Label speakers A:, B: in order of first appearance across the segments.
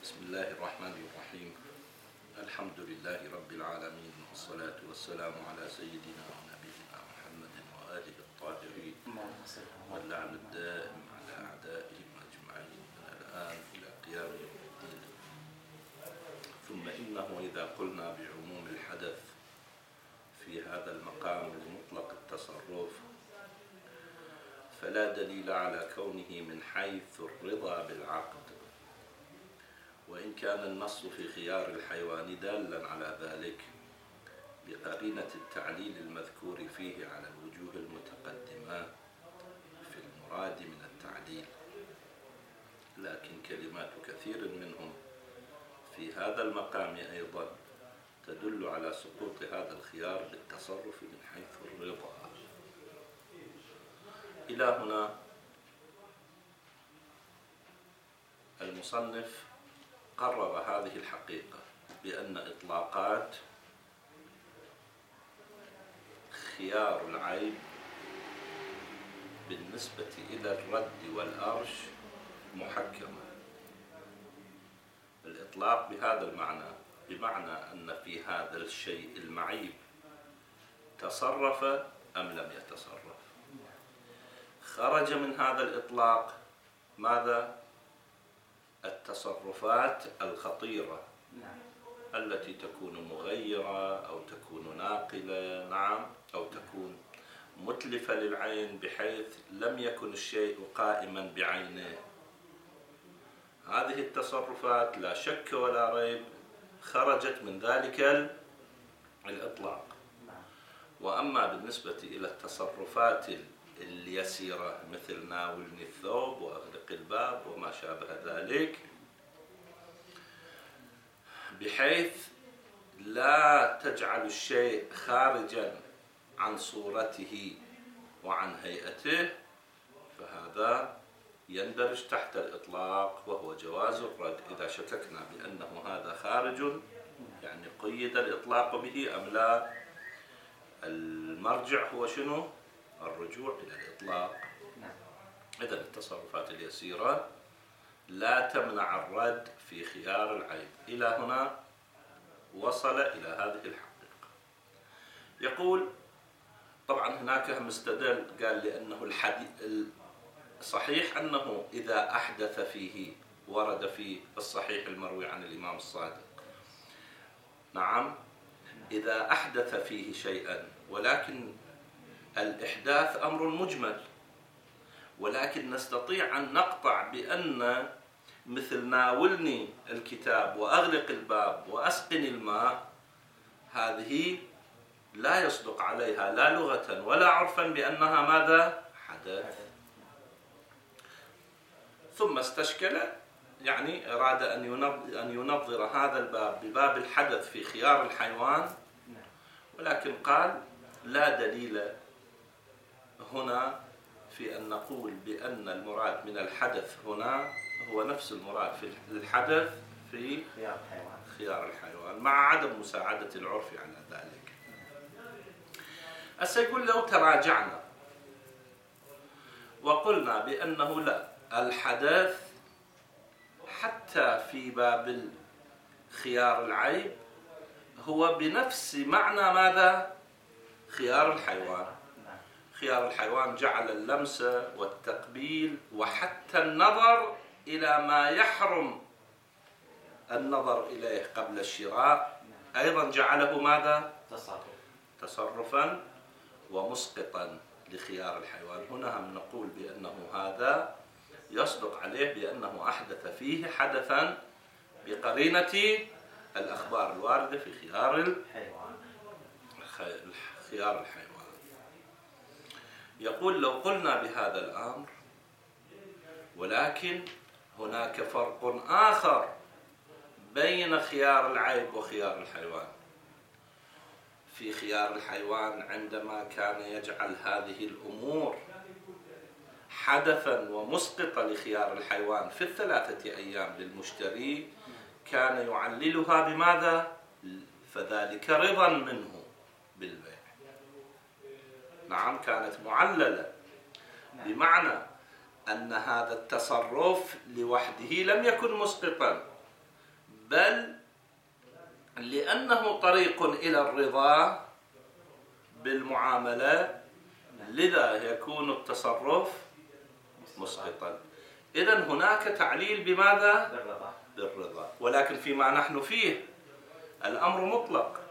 A: بسم الله الرحمن الرحيم. الحمد لله رب العالمين، والصلاة والسلام على سيدنا ونبينا محمد وآله الطاهرين، واللعن الدائم على أعدائهم أجمعين من الآن إلى قيام يوم الدين. ثم إنه إذا قلنا بعموم الحدث في هذا المقام لمطلق التصرف فلا دليل على كونه من حيث الرضا بالعقد، وإن كان النص في خيار الحيوان دالا على ذلك بقرينة التعليل المذكور فيه على الوجوه المتقدمة في المراد من التعليل، لكن كلمات كثير منهم في هذا المقام أيضا تدل على سقوط هذا الخيار بالتصرف من حيث الرضا. إلى هنا المصنف قرر هذه الحقيقة بأن إطلاقات خيار العيب بالنسبة إلى الرد والأرش محكمة. الإطلاق بهذا المعنى بمعنى أن في هذا الشيء المعيب تصرف أم لم يتصرف. خرج من هذا الإطلاق ماذا؟ التصرفات الخطيرة التي تكون مغيرة أو تكون ناقلة، نعم، أو تكون متلفة للعين بحيث لم يكن الشيء قائما بعينه. هذه التصرفات لا شك ولا ريب خرجت من ذلك الإطلاق. وأما بالنسبة إلى التصرفات اليسيرة مثل ناولني الثوب وأغلق الباب وما شابه ذلك، بحيث لا تجعل الشيء خارجا عن صورته وعن هيئته، فهذا يندرج تحت الإطلاق وهو جواز الرد. إذا شككنا بأنه هذا خارج يعني قيد الإطلاق به أم لا، المرجع هو شنو؟ الرجوع إلى الإطلاق. إذن التصرفات اليسيرة لا تمنع الرد في خيار العيب. إلى هنا وصل إلى هذه الحقيقة. يقول طبعا هناك مستدل قال لأنه صحيح أنه إذا أحدث فيه ورد في الصحيح المروي عن الإمام الصادق، نعم، إذا أحدث فيه شيئا، ولكن الإحداث أمر مجمل، ولكن نستطيع أن نقطع بأن مثل ناولني الكتاب وأغلق الباب وأسقني الماء، هذه لا يصدق عليها لا لغة ولا عرفا بأنها ماذا؟ حدث. ثم استشكل، يعني أراد أن ينظر هذا الباب بباب الحدث في خيار الحيوان، ولكن قال لا دليل هنا في أن نقول بأن المراد من الحدث هنا هو نفس المراد في الحدث في خيار الحيوان، مع عدم مساعدة العرف على ذلك. سيقول لو تراجعنا وقلنا بأنه لا، الحدث حتى في باب خيار العيب هو بنفس معنى ماذا؟ خيار الحيوان. خيار الحيوان جعل اللمس والتقبيل وحتى النظر إلى ما يحرم النظر إليه قبل الشراء أيضا جعله ماذا؟ تصرفا ومسقطا لخيار الحيوان. هنا هم نقول بأنه هذا يصدق عليه بأنه أحدث فيه حدثا بقرينة الأخبار الواردة في خيار الحيوان. يقول لو قلنا بهذا الأمر، ولكن هناك فرق آخر بين خيار العيب وخيار الحيوان. في خيار الحيوان عندما كان يجعل هذه الأمور حدثا ومسقطا لخيار الحيوان في ال3 أيام للمشتري، كان يعللها بماذا؟ فذلك رضا منه بالبيع. نعم، كانت معللة، بمعنى أن هذا التصرف لوحده لم يكن مسقطا، بل لأنه طريق إلى الرضا بالمعاملة لذا يكون التصرف مسقطا. إذن هناك تعليل بماذا؟ بالرضا. ولكن فيما نحن فيه الأمر مطلق.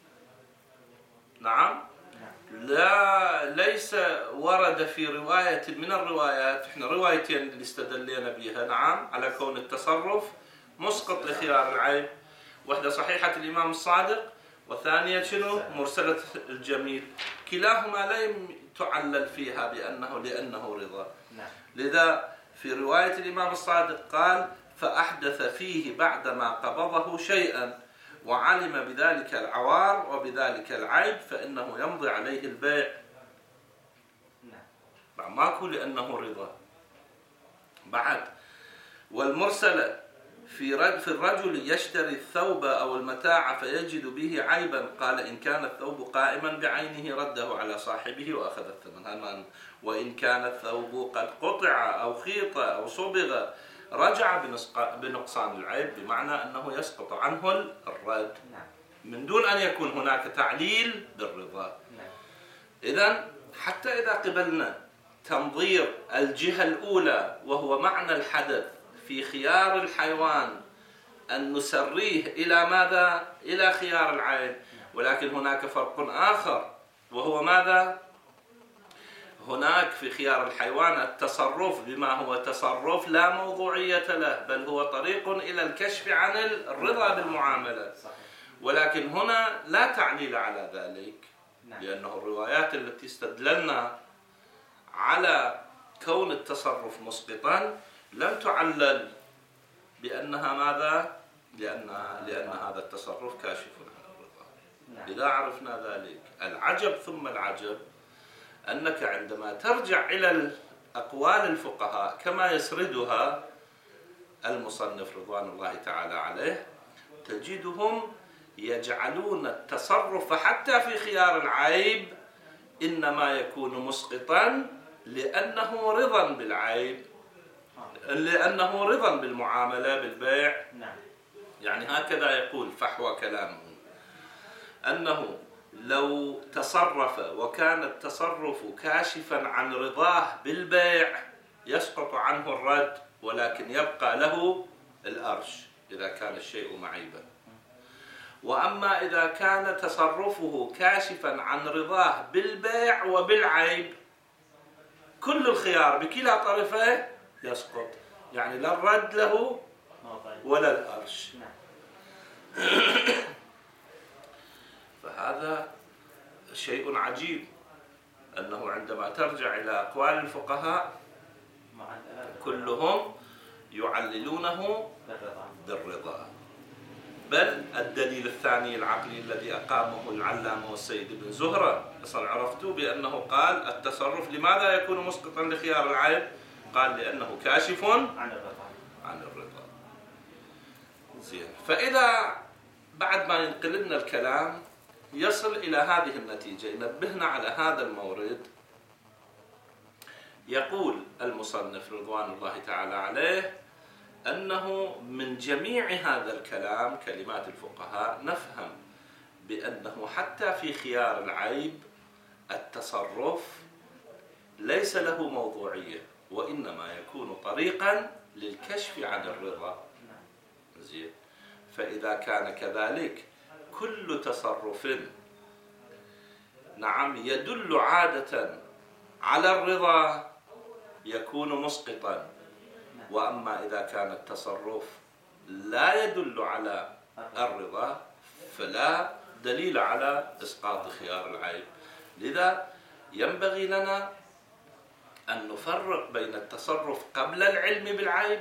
A: نعم، ليس ورد في رواية من الروايات، احنا روايتين اللي استدلينا بها نعم على كون التصرف مسقط لخيار العيب، واحدة صحيحة الإمام الصادق والثانية شنو؟ مرسلة الجميل. كلاهما لا تعلل فيها لأنه رضا. لذا في رواية الإمام الصادق قال: فأحدث فيه بعدما قبضه شيئا وعلم بذلك العوار وبذلك العيب فإنه يمضي عليه البيع. ماكو لأنه رضا. بعد والمرسلة في الرجل يشتري الثوب أو المتاع فيجد به عيبا، قال: إن كان الثوب قائما بعينه رده على صاحبه وأخذ الثمن. وإن كان الثوب قد قطع أو خيط أو صبغ رجع بنقصان العيب، بمعنى أنه يسقط عنه الرد من دون أن يكون هناك تعليل بالرضا. إذن حتى إذا قبلنا تنظير الجهة الأولى وهو معنى الحدث في خيار الحيوان أن نسريه إلى ماذا؟ إلى خيار العيب، ولكن هناك فرق آخر وهو ماذا؟ هناك في خيار الحيوان التصرف بما هو تصرف لا موضوعية له، بل هو طريق إلى الكشف عن الرضا بالمعاملة. ولكن هنا لا تعليل على ذلك، لأنه الروايات التي استدللنا على كون التصرف مسقطا لم تعلل بأنها ماذا؟ لأن هذا التصرف كاشف عن الرضا. إذا عرفنا ذلك العجب ثم العجب أنك عندما ترجع إلى أقوال الفقهاء كما يسردها المصنف رضوان الله تعالى عليه، تجدهم يجعلون التصرف حتى في خيار العيب إنما يكون مسقطا لأنه رضا بالعيب، لأنه رضا بالمعاملة بالبيع. يعني هكذا يقول فحوى كلامه، أنه لو تصرف وكان التصرف كاشفا عن رضاه بالبيع يسقط عنه الرد، ولكن يبقى له الأرش إذا كان الشيء معيبا. وأما إذا كان تصرفه كاشفا عن رضاه بالبيع وبالعيب كل الخيار بكلا طرفيه يسقط، يعني لا الرد له ولا الأرش. فهذا شيء عجيب أنه عندما ترجع إلى أقوال الفقهاء كلهم يعللونه بالرضا. بل الدليل الثاني العقلي الذي أقامه العلامة والسيد بن زهرة أصلا عرفتوا بأنه قال التصرف لماذا يكون مسقطا لخيار العيب؟ قال لأنه كاشف عن الرضا. زين. فإذا بعد ما ينقل لنا الكلام يصل إلى هذه النتيجة، ينبهنا على هذا المورد. يقول المصنف رضوان الله تعالى عليه أنه من جميع هذا الكلام كلمات الفقهاء نفهم بأنه حتى في خيار العيب التصرف ليس له موضوعية، وإنما يكون طريقا للكشف عن الرضا. زين. فإذا كان كذلك كل تصرف نعم يدل عادة على الرضا يكون مسقطا، وأما إذا كان التصرف لا يدل على الرضا فلا دليل على إسقاط خيار العيب. لذا ينبغي لنا أن نفرق بين التصرف قبل العلم بالعيب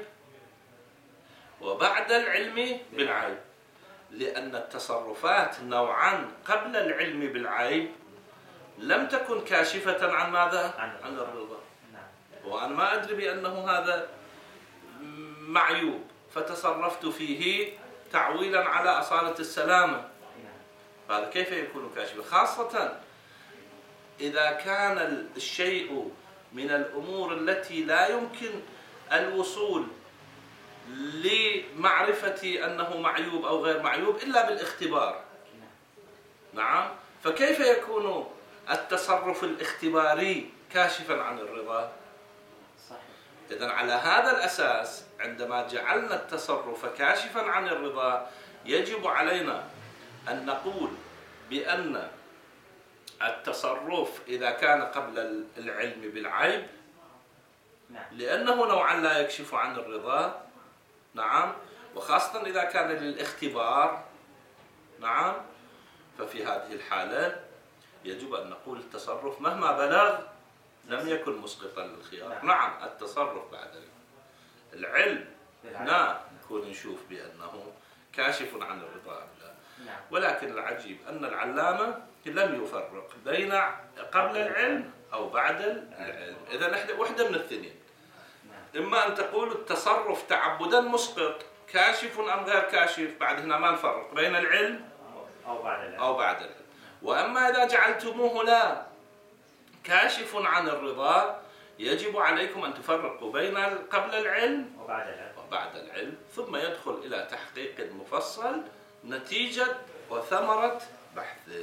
A: وبعد العلم بالعيب، لأن التصرفات نوعا قبل العلم بالعيب لم تكن كاشفة عن ماذا؟ عن الرضا. وأنا ما أدري بأنه هذا معيوب فتصرفت فيه تعويلا على أصالة السلامة، هذا كيف يكون كاشفا؟ خاصة إذا كان الشيء من الأمور التي لا يمكن الوصول لمعرفة أنه معيوب أو غير معيوب إلا بالاختبار. نعم. فكيف يكون التصرف الاختباري كاشفا عن الرضا؟ إذن على هذا الأساس عندما جعلنا التصرف كاشفا عن الرضا يجب علينا أن نقول بأن التصرف إذا كان قبل العلم بالعيب لأنه نوعا لا يكشف عن الرضا. نعم. وخاصة إذا كان للاختبار. نعم. ففي هذه الحالة يجب أن نقول التصرف مهما بلغ لم يكن مسقطا للخيار. نعم. التصرف بعد العلم هنا نكون نشوف بأنه كاشف عن الرضا أم لا. ولكن العجيب أن العلامة لم يفرق بين قبل العلم أو بعد العلم. إذا نحن وحدة من الاثنين، إما أن تقول التصرف تعبدا مسقط كاشف أم غير كاشف، بعد هنا ما نفرق بين العلم أو بعد العلم. وأما إذا جعلتموه لا كاشف عن الرضا يجب عليكم أن تفرقوا بين قبل العلم وبعد العلم، ثم يدخل إلى تحقيق مفصل نتيجة وثمرة بحثه.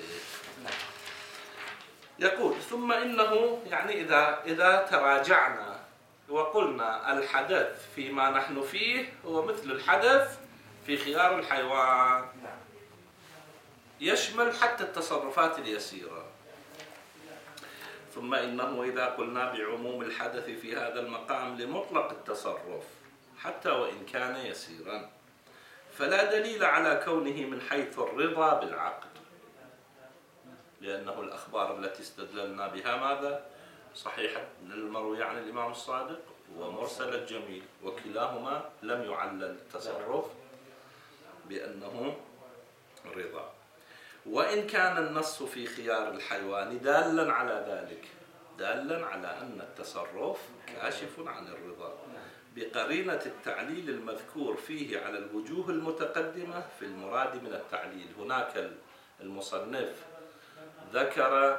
A: يقول ثم إنه يعني إذا تراجعنا وقلنا الحدث فيما نحن فيه هو مثل الحدث في خيار الحيوان، يشمل حتى التصرفات اليسيرة. ثم إنه إذا قلنا بعموم الحدث في هذا المقام لمطلق التصرف حتى وإن كان يسيرا فلا دليل على كونه من حيث الرضا بالعقد، لأنه الأخبار التي استدللنا بها ماذا؟ صحيحة المروي عن الإمام الصادق ومرسل الجميل، وكلاهما لم يعلل التصرف بأنه رضا. وإن كان النص في خيار الحيوان دالا على ذلك، دالا على أن التصرف كاشف عن الرضا بقرينة التعليل المذكور فيه على الوجوه المتقدمة في المراد من التعليل. هناك المصنف ذكر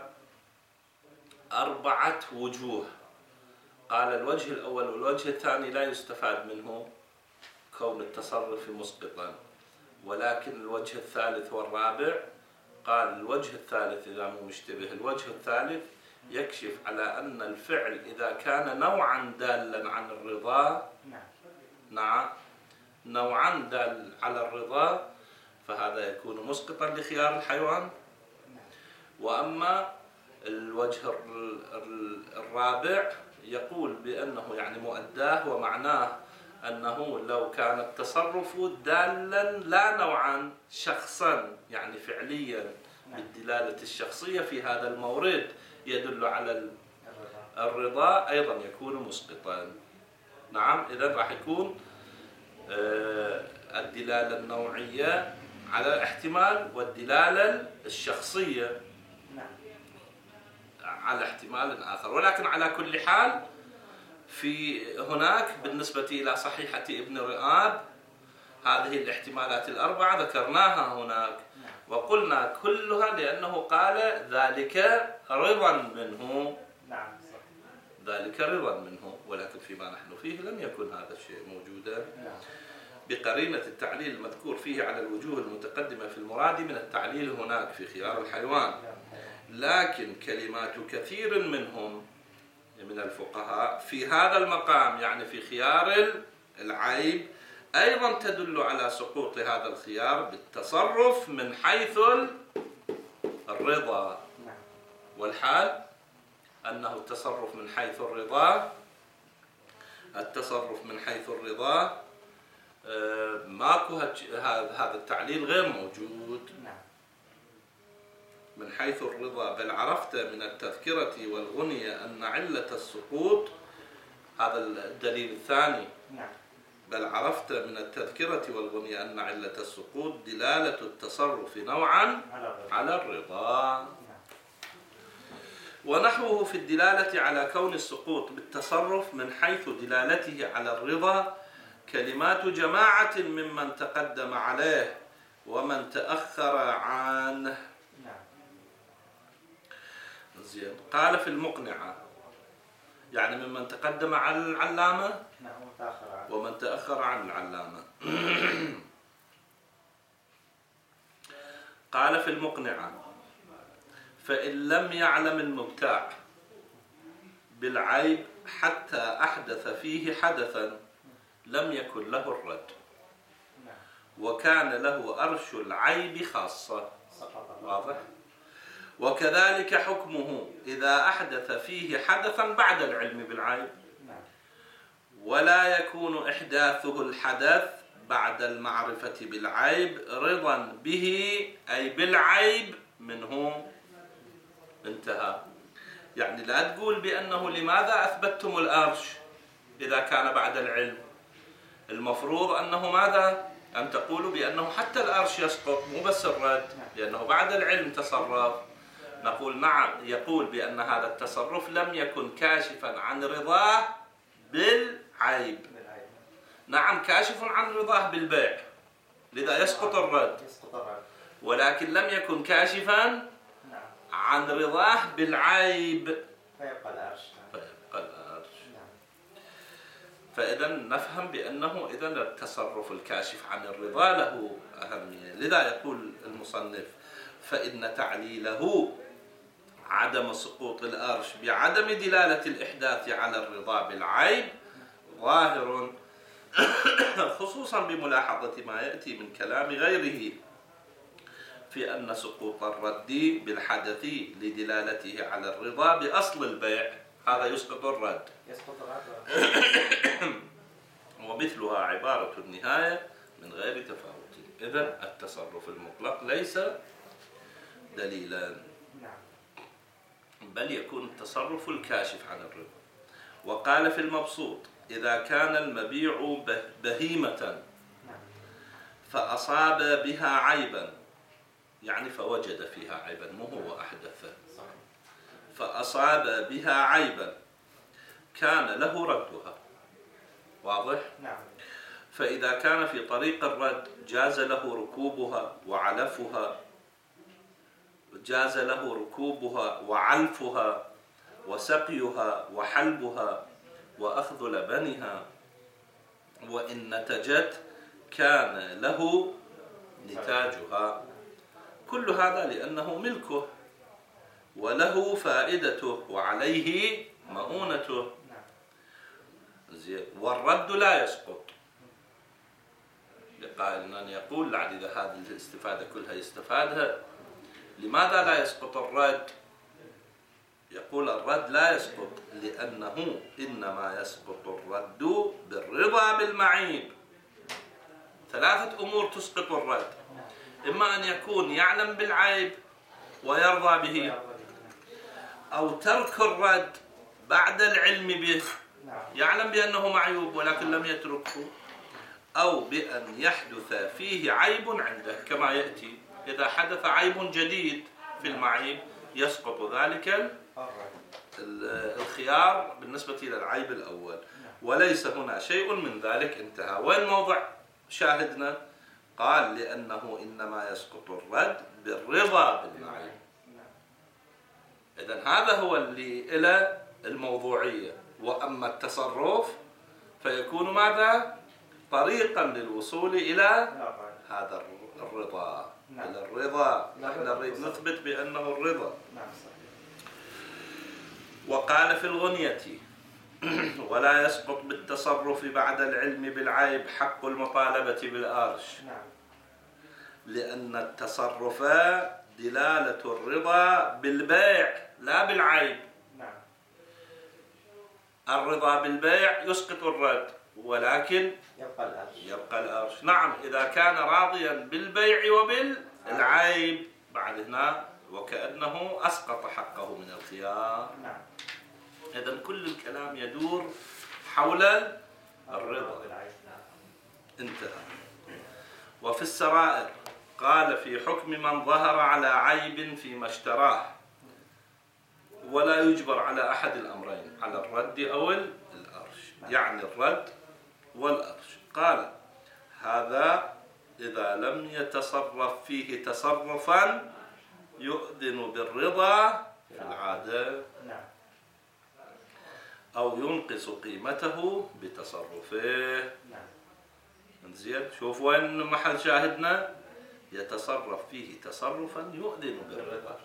A: 4 وجوه، قال الوجه الأول والوجه الثاني لا يستفاد منه كون التصرف مسقطا، ولكن الوجه الثالث والرابع قال الوجه الثالث إذا مو مشتبه، الوجه الثالث يكشف على أن الفعل إذا كان نوعا دالا عن الرضا، نعم نوعا دال على الرضا، فهذا يكون مسقطا لخيار الحيوان. وأما الوجه الرابع يقول بأنه يعني مؤداه ومعناه أنه لو كان التصرف دالا لا نوعا شخصا يعني فعليا بالدلالة الشخصية في هذا المورد يدل على الرضا أيضا يكون مسقطا. نعم. إذن راح يكون الدلالة النوعية على الاحتمال والدلالة الشخصية على احتمال آخر. ولكن على كل حال في هناك بالنسبة إلى صحيحة ابن رئاب هذه الاحتمالات ال4 ذكرناها هناك وقلنا كلها لأنه قال ذلك رضا منه، ذلك رضا منه، ولكن فيما نحن فيه لم يكن هذا الشيء موجودا بقرينة التعليل المذكور فيه على الوجوه المتقدمة في المراد من التعليل هناك في خيار الحيوان. لكن كلمات كثير منهم من الفقهاء في هذا المقام يعني في خيار العيب أيضا تدل على سقوط هذا الخيار بالتصرف من حيث الرضا، والحال أنه التصرف من حيث الرضا، التصرف من حيث الرضا ماكو هذا التعليل غير موجود من حيث الرضا، بل عرفت من التذكرة والغنية أن علة السقوط، هذا الدليل الثاني، بل عرفت من التذكرة والغنية أن علة السقوط دلالة التصرف نوعا على الرضا. ونحوه في الدلالة على كون السقوط بالتصرف من حيث دلالته على الرضا كلمات جماعة ممن تقدم عليه ومن تأخر عنه. زين. قال في المقنعة يعني ممن تقدم على العلامة ومن تأخر عن العلامة. قال في المقنعة: فإن لم يعلم المبتاع بالعيب حتى أحدث فيه حدثا لم يكن له الرد، وكان له أرش العيب خاصة. واضح؟ وكذلك حكمه إذا أحدث فيه حدثا بعد العلم بالعيب، ولا يكون إحداثه الحدث بعد المعرفة بالعيب رضا به، أي بالعيب منه. انتهى. يعني لا تقول بأنه لماذا أثبتتم الأرش إذا كان بعد العلم. المفروض أنه ماذا؟ أن تقولوا بأنه حتى الأرش يسقط، مو بس الرد، لأنه بعد العلم تصرف. نقول نعم، يقول بأن هذا التصرف لم يكن كاشفا عن رضاه بالعيب. نعم، كاشف عن رضاه بالبيع، لذا يسقط الرد، ولكن لم يكن كاشفا عن رضاه بالعيب،
B: فيبقى الأرش.
A: فإذا نفهم بأنه إذا التصرف الكاشف عن الرضا له أهمية. لذا يقول المصنف: فإن تعليله عدم سقوط الأرش بعدم دلالة الإحداث على الرضا بالعيب ظاهر، خصوصا بملاحظة ما يأتي من كلام غيره في أن سقوط الرد بالحدث لدلالته على الرضا بأصل البيع هذا يسقط الرد. ومثلها عبارة النهاية من غير تفاوت. إذن التصرف المطلق ليس دليلا، بل يكون التصرف الكاشف عن الرضا. وقال في المبسوط: إذا كان المبيع بهيمة فأصاب بها عيبا، يعني فوجد فيها عيبا، مو هو أحدث، فأصاب بها عيبا كان له ردها. واضح؟
B: نعم.
A: فإذا كان في طريق الرد جاز له ركوبها وعلفها، جاز له ركوبها وعلفها وسقيها وحلبها وأخذ لبنها، وإن نتجت كان له نتاجها. كل هذا لأنه ملكه وله فائدته وعليه مؤونته. والرد لا يسقط. لقائل أن يقول لعد إذا هذه الاستفادة كلها يستفادها، لماذا لا يسقط الرد؟ يقول الرد لا يسقط لأنه إنما يسقط الرد بالرضا بالمعيب. ثلاثة أمور تسقط الرد: إما أن يكون يعلم بالعيب ويرضى به، أو ترك الرد بعد العلم به، يعلم بأنه معيوب ولكن لم يتركه، أو بأن يحدث فيه عيب عنده كما يأتي. إذا حدث عيب جديد في المعيب يسقط ذلك الخيار بالنسبة إلى العيب الأول، وليس هنا شيء من ذلك. انتهى. وين موضع شاهدنا؟ قال: لأنه إنما يسقط الرد بالرضا بالمعيب. إذن هذا هو اللي إلى الموضوعية. وأما التصرف فيكون ماذا؟ طريقا للوصول إلى هذا الرضا. إلى الرضا نحن نريد نثبت بأنه الرضا. وقال في الغنية: ولا يسقط بالتصرف بعد العلم بالعيب حق المطالبة بالأرش، لأن التصرف دلالة الرضا بالبيع لا بالعيب. الرضا بالبيع يسقط الرد، ولكن يبقى الأرش. نعم، إذا كان راضيا بالبيع وبالعيب بعد هنا وكأنه أسقط حقه من الخيار. إذن كل الكلام يدور حول الرضا. انتهى. وفي السرائر قال: في حكم من ظهر على عيب فيما اشتراه، ولا يجبر على أحد الأمرين، على الرد أو الأرش، يعني الرد والأرش. قال: هذا إذا لم يتصرف فيه تصرفا يؤذن بالرضا في العادة، أو ينقص قيمته بتصرفه. زين، شوف وين محل شاهدنا، يتصرف فيه تصرفا يؤذن بالرضا.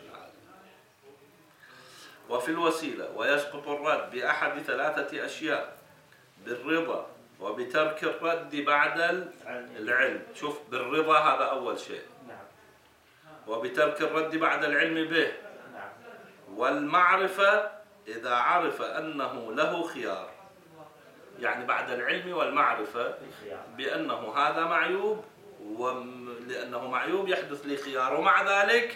A: وفي الوسيلة ويسقط الرد بأحد ثلاثة أشياء: بالرضا، وبترك الرد بعد العلم. شوف، بالرضا هذا أول شيء، وبترك الرد بعد العلم به، والمعرفة إذا عرف أنه له خيار. يعني بعد العلم والمعرفة بأنه هذا معيوب، ولأنه معيوب يحدث لي خيار، ومع ذلك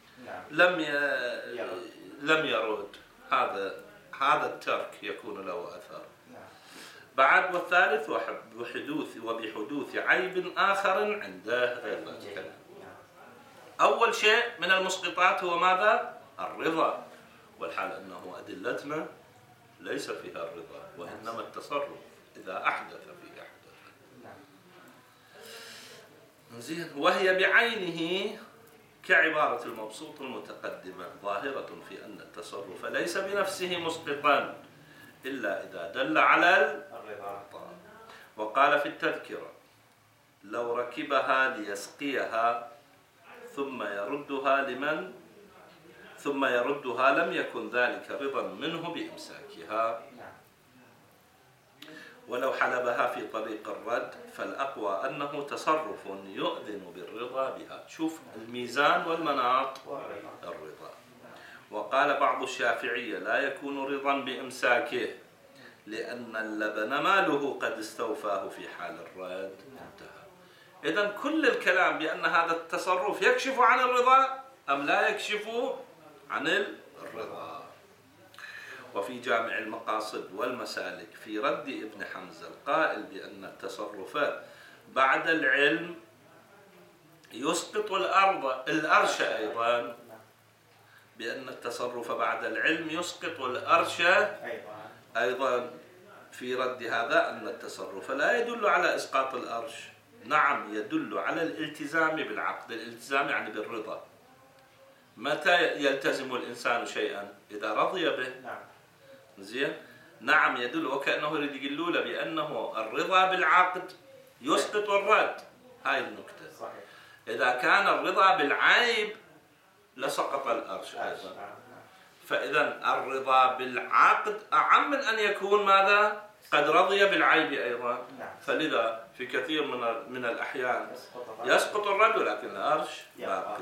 A: لم يرد. هذا الترك يكون له أثر. بعد، والثالث وبحدوث عيب آخر عنده غير ذلك. أول شيء من المسقطات هو ماذا؟ الرضا، والحال أنه أدلتنا ليس فيها الرضا، وإنما التصرف إذا أحدث فيه أحدث. زين، وهي بعينه كعبارة المبسوط المتقدمة ظاهرة في أن التصرف ليس بنفسه مسقطا إلا إذا دل على الرضا. وقال في التذكرة: لو ركبها ليسقيها ثم يردها لم يكن ذلك رضا منه بإمساكها. ولو حلبها في طريق الرد فالأقوى أنه تصرف يؤذن بالرضا بها. شوف الميزان والمناط، الرضا. وقال بعض الشافعية: لا يكون رضا بإمساكه لأن اللبن ماله قد استوفاه في حال الرد. انتهى. إذن كل الكلام بأن هذا التصرف يكشف عن الرضا أم لا يكشف عن الرضا. وفي جامع المقاصد والمسالك في رد ابن حمزة القائل بأن التصرفات بعد العلم يسقط الأرش أيضا، بأن التصرف بعد العلم يسقط الأرش أيضا. في رد هذا أن التصرف لا يدل على إسقاط الأرش، نعم يدل على الالتزام بالعقد. الالتزام يعني بالرضا. متى يلتزم الإنسان شيئا؟ إذا رضي به. زين، نعم يدل، وكأنه يريد يقول له بأنه الرضا بالعقد يسقط الرد. هاي النكتة. صحيح. إذا كان الرضا بالعيب لسقط الأرش أيضا. فإذا الرضا بالعقد أعم من أن يكون ماذا؟ قد رضي بالعيب أيضا. فلذا في كثير من الأحيان يسقط الرد ولكن الأرش باقي.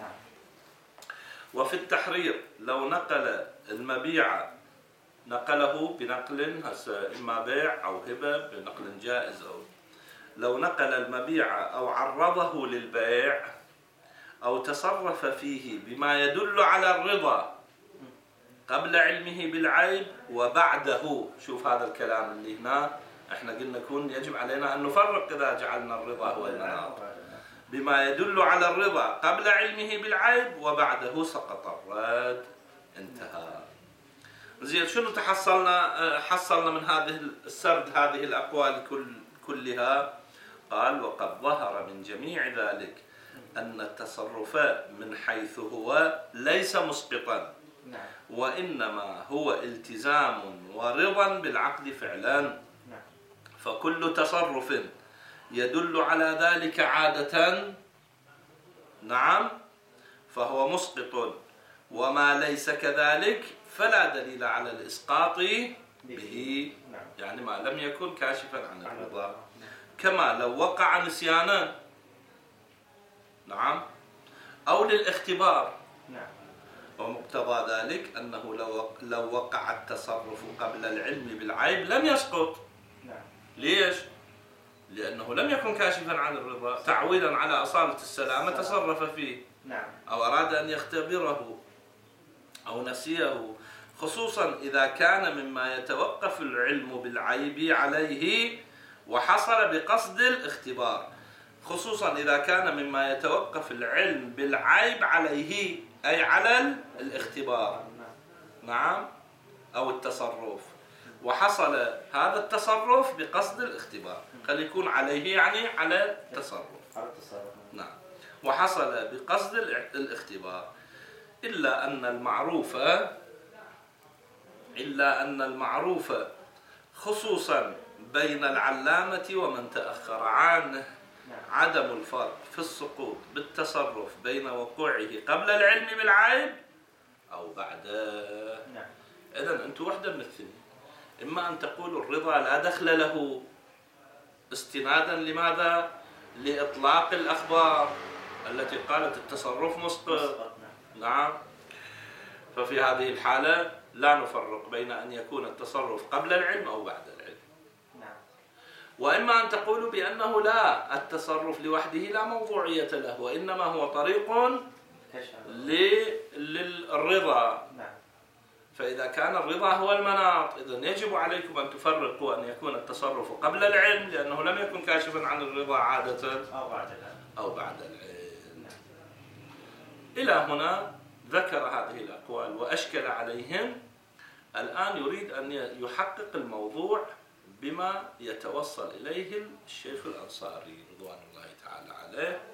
A: وفي التحرير لو نقل المبيع، نقله بنقل إما بيع أو هبة بنقل جائز، أو لو نقل المبيع أو عرضه للبيع أو تصرف فيه بما يدل على الرضا قبل علمه بالعيب وبعده. شوف هذا الكلام اللي هنا احنا قلنا يجب علينا أن نفرق إذا جعلنا الرضا هو المناط. بما يدل على الرضا قبل علمه بالعيب وبعده سقط الرد. انتهى. زين، شنو حصلنا من هذه السرد هذه الأقوال كلها؟ قال: وقد ظهر من جميع ذلك أن التصرف من حيث هو ليس مسقطا، وإنما هو التزام ورضا بالعقد فعلا. فكل تصرف يدل على ذلك عادة نعم فهو مسقط، وما ليس كذلك فلا دليل على الإسقاط به، يعني ما لم يكن كاشفا عن الرضا. كما لو وقع نسيانا نعم أو للاختبار، ومقتضى ذلك أنه لو وقع التصرف قبل العلم بالعيب لم يسقط. ليش؟ لأنه لم يكن كاشفا عن الرضا، تعويلا على أصالة السلامة تصرف فيه أو أراد أن يختبره أو نسيه، خصوصا إذا كان مما يتوقف العلم بالعيب عليه وحصل بقصد الاختبار. خصوصا إذا كان مما يتوقف العلم بالعيب عليه أي على الاختبار نعم أو التصرف، وحصل هذا التصرف بقصد الاختبار. قد يكون عليه يعني على التصرف نعم، وحصل بقصد الاختبار. إلا أن المعروف إلا أن المعروف خصوصا بين العلامة ومن تأخر عنه عدم الفرق في السقوط بالتصرف بين وقوعه قبل العلم بالعيب أو بعده. إذن أنتم وحدة من الثنين، إما أن تقولوا الرضا لا دخل له استنادا لماذا؟ لإطلاق الأخبار التي قالت التصرف مسقط. نعم. ففي هذه الحالة لا نفرق بين أن يكون التصرف قبل العلم أو بعد العلم. وإما أن تقولوا بأنه لا، التصرف لوحده لا موضوعية له، وإنما هو طريق للرضا. فإذا كان الرضا هو المناط، إذن يجب عليكم أن تفرقوا أن يكون التصرف قبل العلم لأنه لم يكن كاشفا عن الرضا عادة أو بعد العلم. إلى هنا ذكر هذه الأقوال وأشكل عليهم. الآن يريد أن يحقق الموضوع بما يتوصل إليه الشيخ الأنصاري رضوان الله تعالى عليه.